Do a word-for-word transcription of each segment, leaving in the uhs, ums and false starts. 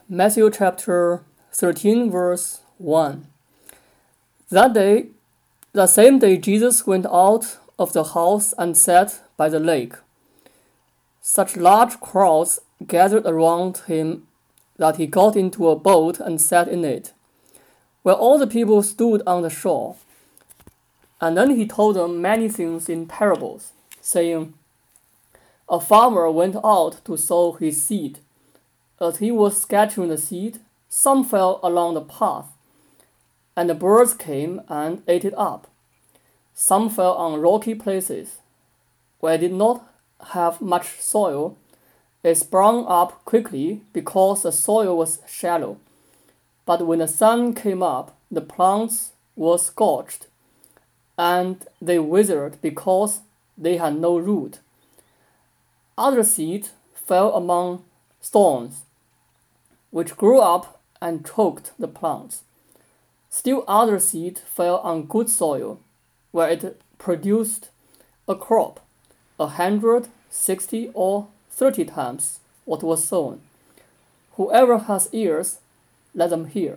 Matthew chapter thirteen, verse one. That day, the same day, Jesus went out of the house and sat by the lake. Such large crowds gathered around him that he got into a boat and sat in it, while all the people stood on the shore. And then he told them many things in parables, saying, A farmer went out to sow his seed. As he was scattering the seed, some fell along the path, and the birds came and ate it up. Some fell on rocky places, where it did not have much soil. It sprang up quickly because the soil was shallow. But when the sun came up, the plants were scorched, and they withered because they had no root. Other seed fell among thorns, which grew up and choked the plants. Still other seed fell on good soil, where it produced a crop, a hundred, sixty, or thirty times what was sown. Whoever has ears, let them hear.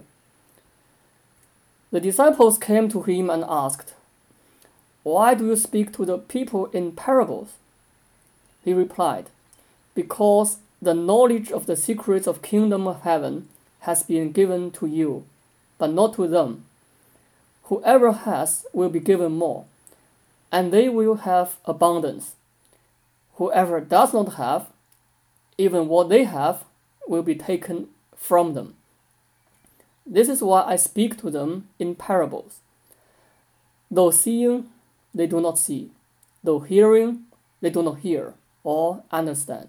The disciples came to him and asked, Why do you speak to the people in parables? He replied, Because the knowledge of the secrets of kingdom of heaven has been given to you, but not to them. Whoever has will be given more, and they will have abundance. Whoever does not have, even what they have will be taken from them. This is why I speak to them in parables. Though seeing, they do not see. Though hearing, they do not hear or understand.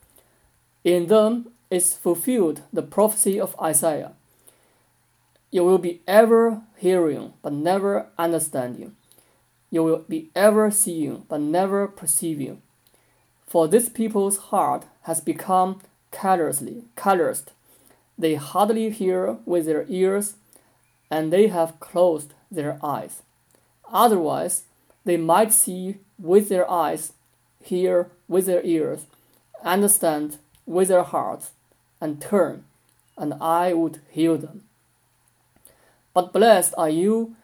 In them is fulfilled the prophecy of Isaiah. You will be ever hearing, but never understanding. You will be ever seeing, but never perceiving. For this people's heart has become callously calloused. They hardly hear with their ears, and they have closed their eyes. Otherwise, they might see with their eyes, hear with their ears, understand with their hearts, and turn, and I would heal them. But blessed are you,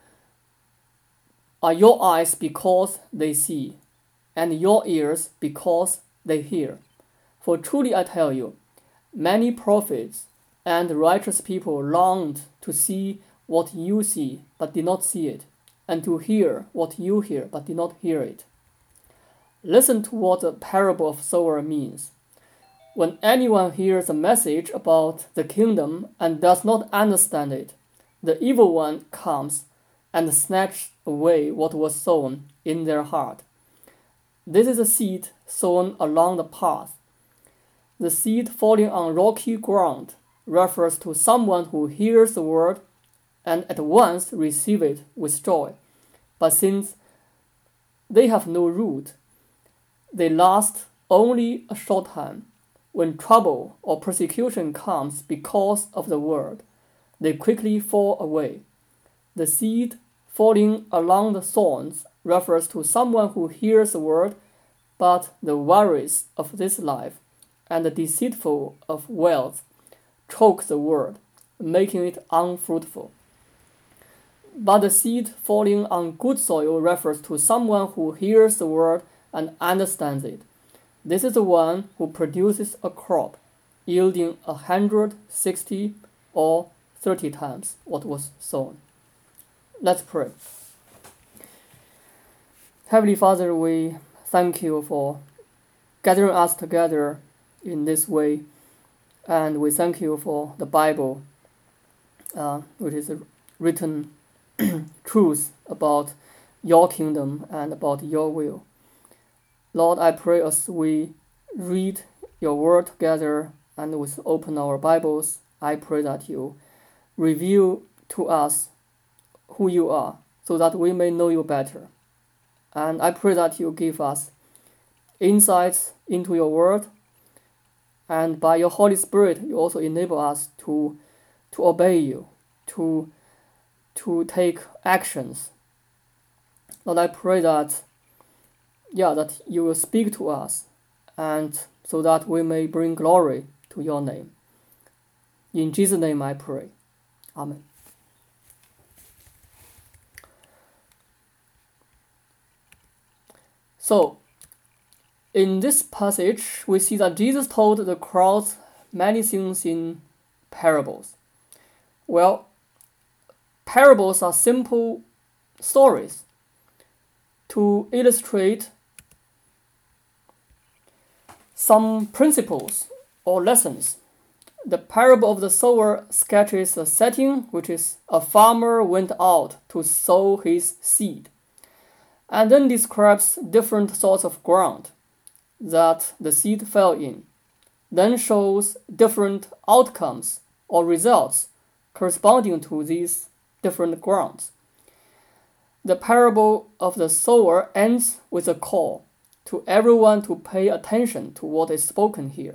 are your eyes because they see, and your ears because they hear. For truly I tell you, many prophets and righteous people longed to see what you see, but did not see it, and to hear what you hear, but did not hear it. Listen to what the parable of sower means. When anyone hears a message about the kingdom and does not understand it, the evil one comes and snatches away what was sown in their heart. This is a seed sown along the path. The seed falling on rocky ground refers to someone who hears the word and at once receives it with joy. But since they have no root, they last only a short time. When trouble or persecution comes because of the word, they quickly fall away. The seed falling along the thorns refers to someone who hears the word, but the worries of this life and the deceitful of wealth choke the word, making it unfruitful. But the seed falling on good soil refers to someone who hears the word and understands it. This is the one who produces a crop, yielding a hundred, sixty, or thirty times what was sown. Let's pray. Heavenly Father, we thank you for gathering us together in this way, and we thank you for the Bible, uh, which is a written truth about your kingdom and about your will. Lord, I pray as we read your word together and we open our Bibles, I pray that you reveal to us who you are so that we may know you better. And I pray that you give us insights into your word, and by your Holy Spirit, you also enable us to, to obey you, to, to take actions. Lord, I pray that Yeah, that you will speak to us, and so that we may bring glory to your name. In Jesus' name I pray. Amen. So, in this passage, we see that Jesus told the crowds many things in parables. Well, parables are simple stories to illustrate some principles or lessons. The parable of the sower sketches a setting, which is a farmer went out to sow his seed, and then describes different sorts of ground that the seed fell in, then shows different outcomes or results corresponding to these different grounds. The parable of the sower ends with a call to everyone to pay attention to what is spoken here.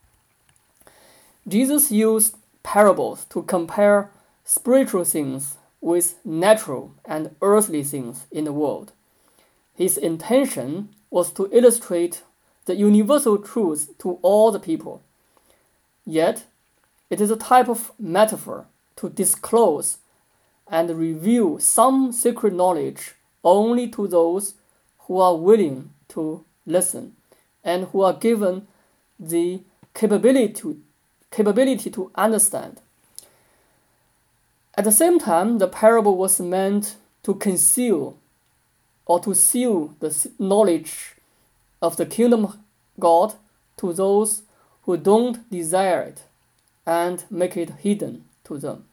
Jesus used parables to compare spiritual things with natural and earthly things in the world. His intention was to illustrate the universal truth to all the people. Yet, it is a type of metaphor to disclose and reveal some secret knowledge only to those who are willing to listen and who are given the capability to, capability to understand. At the same time, the parable was meant to conceal or to seal the knowledge of the kingdom of God to those who don't desire it and make it hidden to them.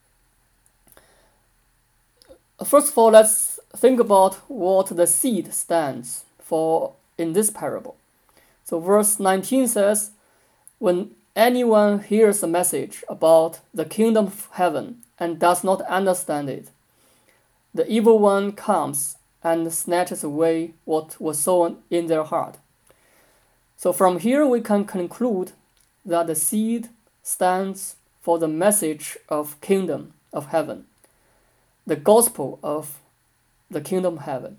First of all, let's think about what the seed stands for in this parable. So verse nineteen says, when anyone hears a message about the kingdom of heaven and does not understand it, the evil one comes and snatches away what was sown in their heart. So from here we can conclude that the seed stands for the message of kingdom of heaven, the gospel of the kingdom of heaven.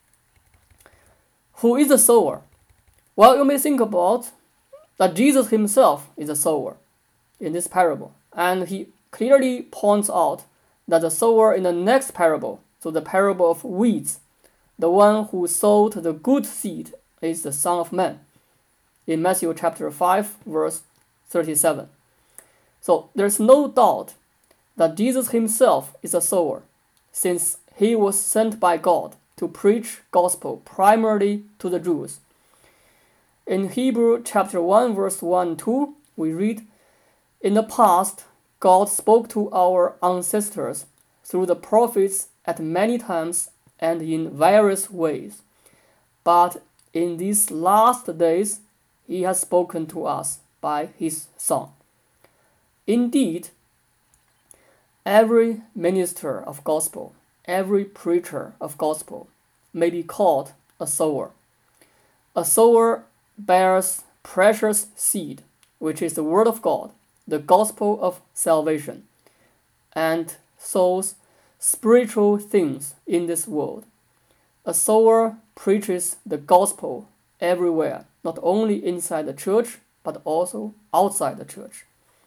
Who is the sower? Well, you may think about that Jesus himself is a sower in this parable, and he clearly points out that the sower in the next parable, so the parable of weeds, the one who sowed the good seed is the Son of Man, in Matthew chapter five, verse thirty-seven. So there's no doubt that Jesus himself is a sower, since he was sent by God to preach gospel primarily to the Jews. In Hebrew chapter one, verse one and two, we read, in the past, God spoke to our ancestors through the prophets at many times and in various ways. But in these last days, he has spoken to us by his Son. Indeed, every minister of gospel, every preacher of gospel may be called a sower. A sower bears precious seed, which is the word of God, the gospel of salvation, and sows spiritual things in this world. A sower preaches the gospel everywhere, not only inside the church, but also outside the church.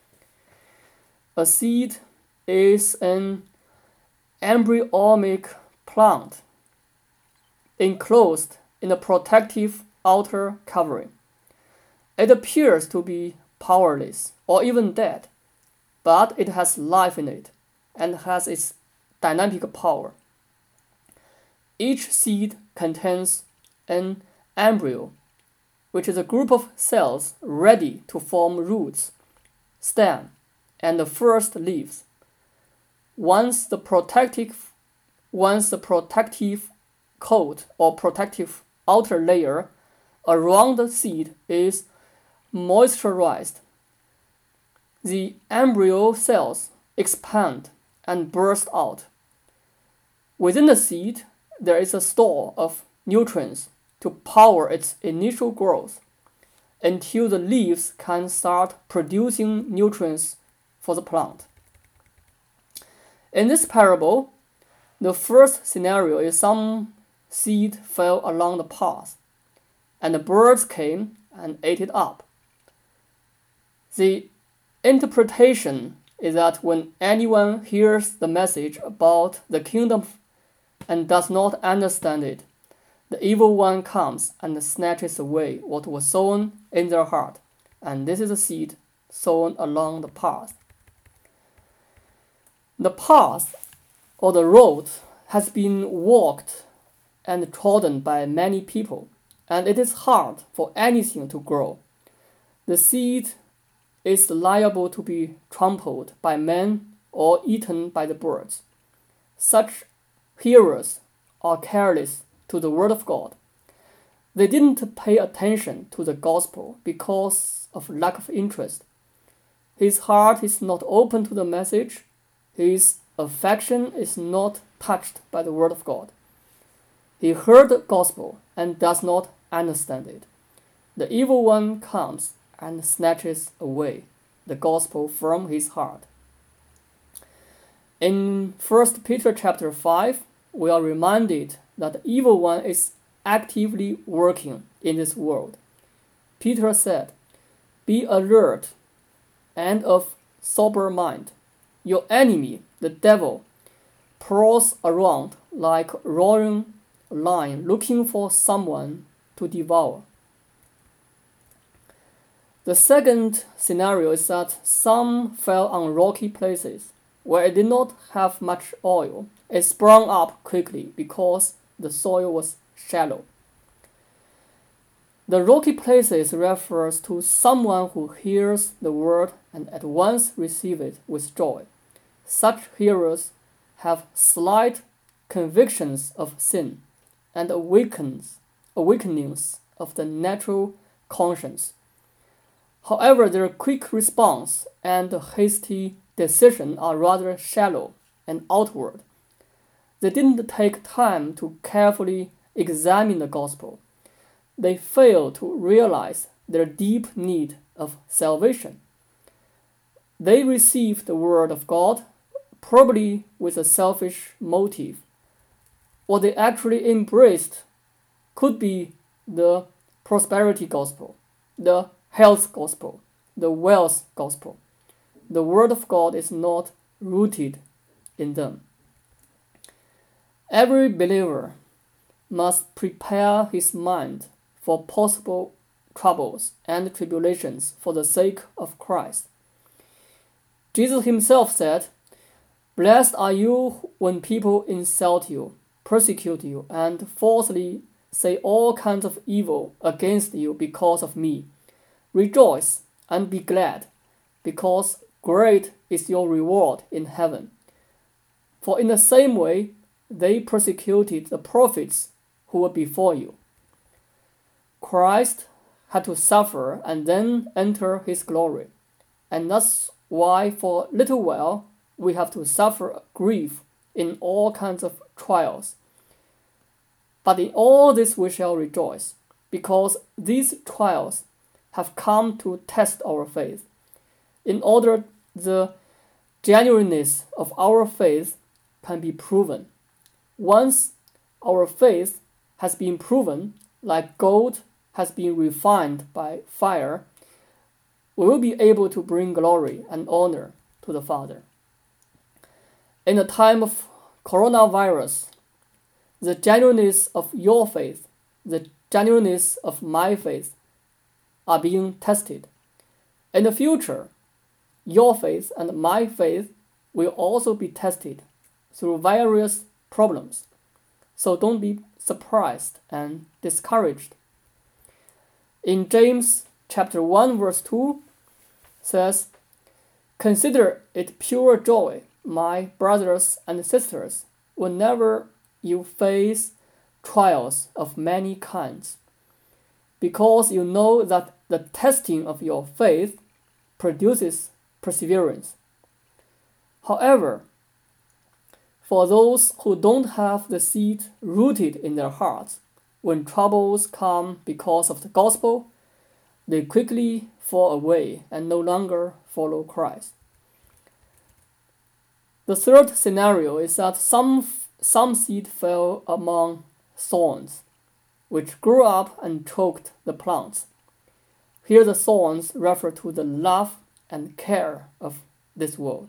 A seed is an embryonic plant enclosed in a protective outer covering. It appears to be powerless or even dead, but it has life in it and has its dynamic power. Each seed contains an embryo, which is a group of cells ready to form roots, stem, and the first leaves. Once the protective, once the protective coat or protective outer layer around the seed is moisturized, the embryo cells expand and burst out. Within the seed, there is a store of nutrients to power its initial growth until the leaves can start producing nutrients for the plant. In this parable, the first scenario is some seed fell along the path, and the birds came and ate it up. The interpretation is that when anyone hears the message about the kingdom and does not understand it, the evil one comes and snatches away what was sown in their heart, and this is a seed sown along the path. The path, or the road, has been walked and trodden by many people, and it is hard for anything to grow. The seed is liable to be trampled by men or eaten by the birds. Such hearers are careless to the word of God. They didn't pay attention to the gospel because of lack of interest. His heart is not open to the message. His affection is not touched by the word of God. He heard the gospel and does not understand it. The evil one comes and snatches away the gospel from his heart. In First Peter chapter five, we are reminded that the evil one is actively working in this world. Peter said, "Be alert and of sober mind. Your enemy, the devil, prowls around like a roaring lion looking for someone to devour." The second scenario is that some fell on rocky places where it did not have much oil. It sprung up quickly because the soil was shallow. The rocky places refers to someone who hears the word and at once receives it with joy. Such hearers have slight convictions of sin and awakens, awakenings of the natural conscience. However, their quick response and hasty decision are rather shallow and outward. They didn't take time to carefully examine the gospel. They fail to realize their deep need of salvation. They received the word of God probably with a selfish motive. What they actually embraced could be the prosperity gospel, the health gospel, the wealth gospel. The word of God is not rooted in them. Every believer must prepare his mind for possible troubles and tribulations for the sake of Christ. Jesus himself said, "Blessed are you when people insult you, persecute you, and falsely say all kinds of evil against you because of me. Rejoice and be glad, because great is your reward in heaven. For in the same way they persecuted the prophets who were before you." Christ had to suffer and then enter his glory, and that's why for a little while we have to suffer grief in all kinds of trials. But in all this we shall rejoice, because these trials have come to test our faith, in order the genuineness of our faith can be proven. Once our faith has been proven, like gold has been refined by fire, we will be able to bring glory and honor to the Father. In the time of coronavirus, the genuineness of your faith, the genuineness of my faith are being tested. In the future, your faith and my faith will also be tested through various problems. So don't be surprised and discouraged. In James chapter one verse two says, "Consider it pure joy, my brothers and sisters, whenever you face trials of many kinds, because you know that the testing of your faith produces perseverance. However, for those who don't have the seed rooted in their hearts, when troubles come because of the gospel, they quickly fall away and no longer follow Christ." The third scenario is that some, some seed fell among thorns, which grew up and choked the plants. Here the thorns refer to the love and care of this world.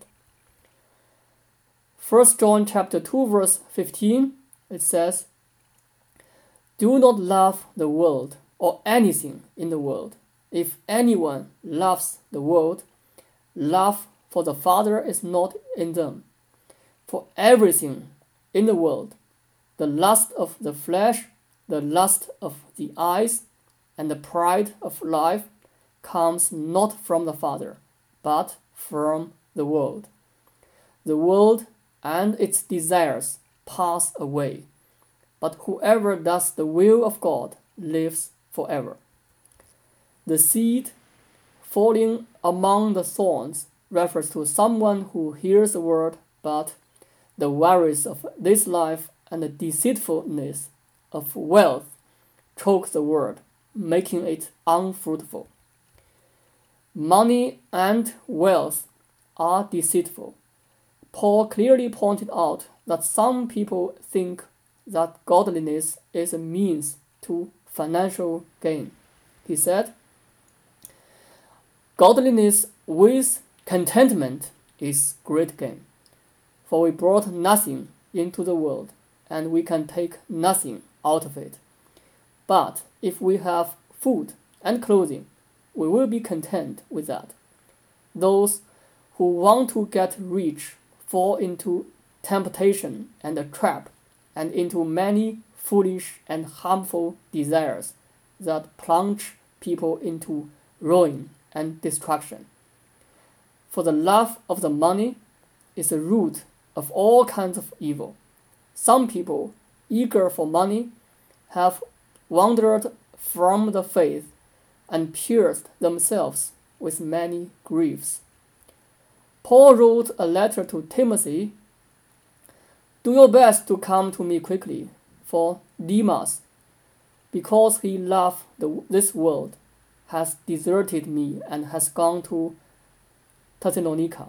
First John chapter two verse fifteen, it says, "Do not love the world or anything in the world. If anyone loves the world, love for the Father is not in them. For everything in the world, the lust of the flesh, the lust of the eyes, and the pride of life comes not from the Father, but from the world. The world and its desires pass away, but whoever does the will of God lives forever." The seed falling among the thorns refers to someone who hears the word, but the worries of this life and the deceitfulness of wealth choke the word, making it unfruitful. Money and wealth are deceitful. Paul clearly pointed out that some people think that godliness is a means to financial gain. He said, "Godliness with contentment is great gain, for we brought nothing into the world, and we can take nothing out of it. But if we have food and clothing, we will be content with that." Those who want to get rich fall into temptation and a trap, and into many foolish and harmful desires that plunge people into ruin and destruction. For the love of the money is the root of all kinds of evil. Some people, eager for money, have wandered from the faith and pierced themselves with many griefs. Paul wrote a letter to Timothy, "Do your best to come to me quickly, for Demas, because he loved the, this world, has deserted me and has gone to Thessalonica."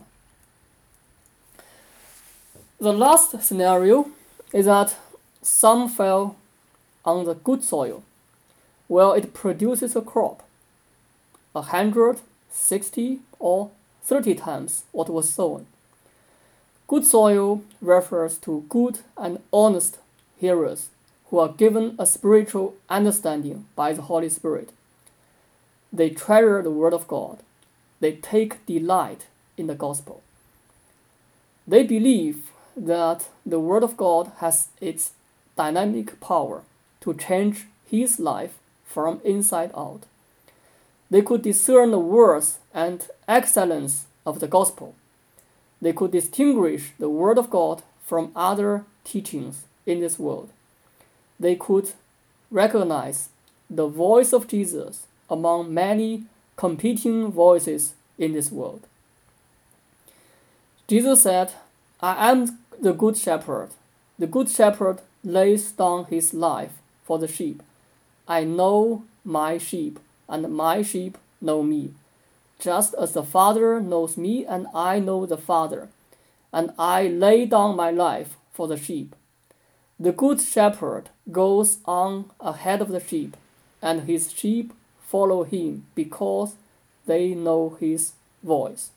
The last scenario is that some fell on the good soil, where it produces a crop, a hundred, sixty, or thirty times what was sown. Good soil refers to good and honest hearers who are given a spiritual understanding by the Holy Spirit. They treasure the Word of God. They take delight in the gospel. They believe that the Word of God has its dynamic power to change his life from inside out. They could discern the worth and excellence of the gospel. They could distinguish the Word of God from other teachings in this world. They could recognize the voice of Jesus among many competing voices in this world. Jesus said, "I am the good shepherd. The good shepherd lays down his life for the sheep. I know my sheep, and my sheep know me, just as the Father knows me, and I know the Father, and I lay down my life for the sheep. The good shepherd goes on ahead of the sheep, and his sheep follow him because they know his voice."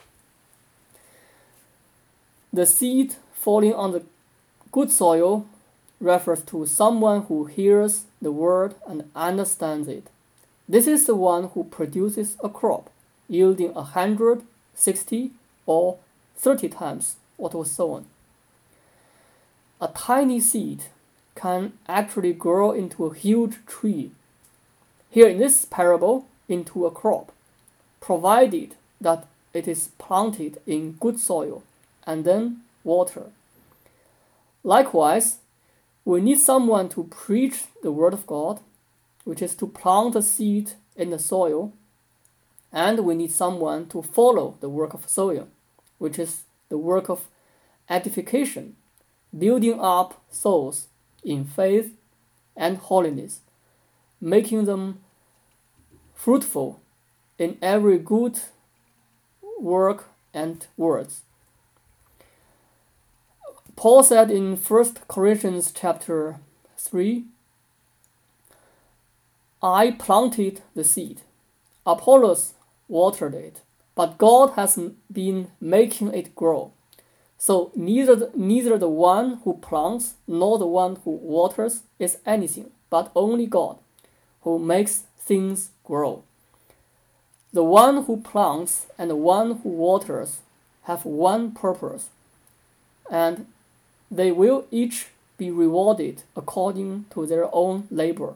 The seed falling on the good soil refers to someone who hears the word and understands it. This is the one who produces a crop yielding a hundred, sixty, or thirty times what was sown. A tiny seed can actually grow into a huge tree, here in this parable into a crop, provided that it is planted in good soil and then water. Likewise, we need someone to preach the word of God, which is to plant a seed in the soil, and we need someone to follow the work of sowing, which is the work of edification, building up souls in faith and holiness, making them fruitful in every good work and words. Paul said in First Corinthians chapter three, "I planted the seed, Apollos watered it, but God has been making it grow. So neither, neither the one who plants nor the one who waters is anything, but only God, who makes things grow. The one who plants and the one who waters have one purpose, and they will each be rewarded according to their own labor.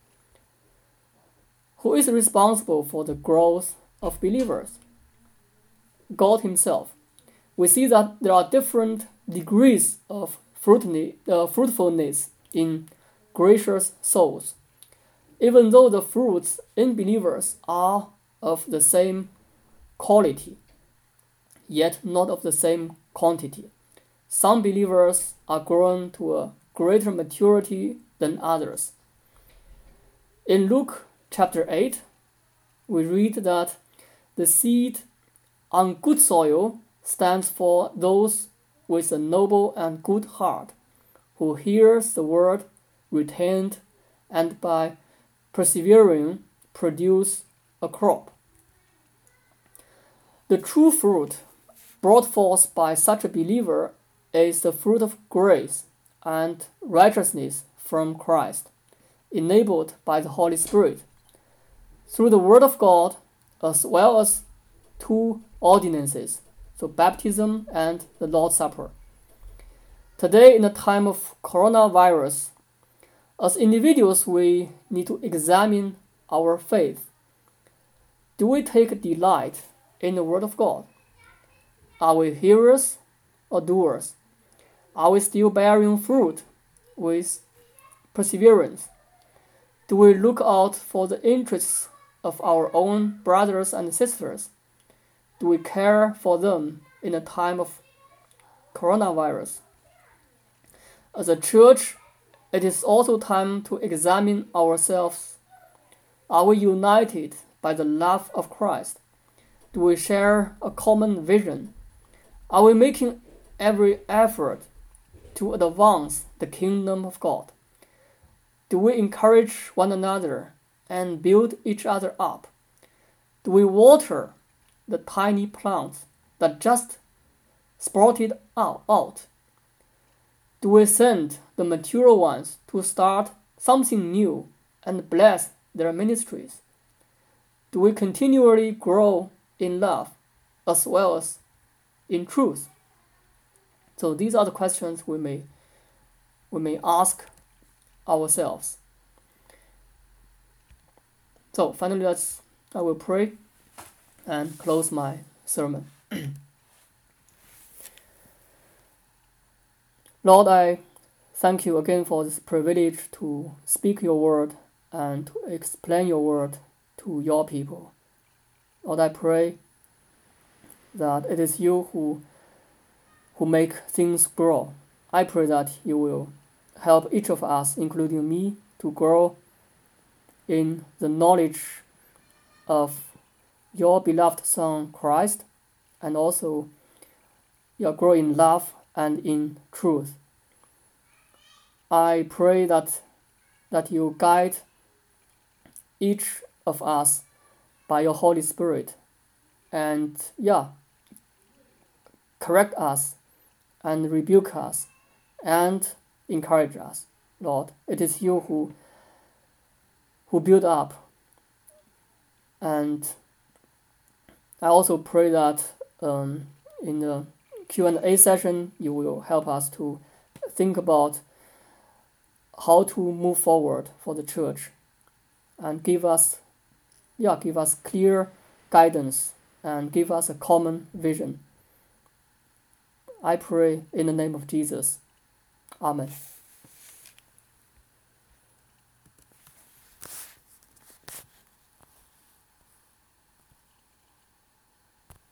Who is responsible for the growth of believers? God Himself. We see that there are different degrees of fruitfulness in gracious souls. Even though the fruits in believers are of the same quality, yet not of the same quantity. Some believers are grown to a greater maturity than others. In Luke chapter eight, we read that the seed on good soil stands for those with a noble and good heart, who hears the word, retained, and by persevering produce a crop. The true fruit brought forth by such a believer is the fruit of grace and righteousness from Christ, enabled by the Holy Spirit, through the Word of God, as well as two ordinances, so baptism and the Lord's Supper. Today, in the time of coronavirus, as individuals, we need to examine our faith. Do we take delight in the Word of God? Are we hearers or doers? Are we still bearing fruit with perseverance? Do we look out for the interests of our own brothers and sisters? Do we care for them in a time of coronavirus? As a church, it is also time to examine ourselves. Are we united by the love of Christ? Do we share a common vision? Are we making every effort to advance the kingdom of God? Do we encourage one another and build each other up? Do we water the tiny plants that just sprouted out? Do we send the mature ones to start something new and bless their ministries? Do we continually grow in love as well as in truth? So these are the questions we may we may ask ourselves. So finally, let's I will pray and close my sermon. Lord, I thank you again for this privilege to speak your word and to explain your word to your people. Lord, I pray that it is you who who make things grow. I pray that you will help each of us, including me, to grow in the knowledge of your beloved Son Christ, and also you grow in love and in truth. I pray that that you guide each of us by your Holy Spirit, and yeah, correct us and rebuke us and encourage us. Lord, it is you who who build up. And I also pray that um, in the Q and A session, you will help us to think about how to move forward for the church, and give us, yeah, give us clear guidance and give us a common vision. I pray in the name of Jesus. Amen.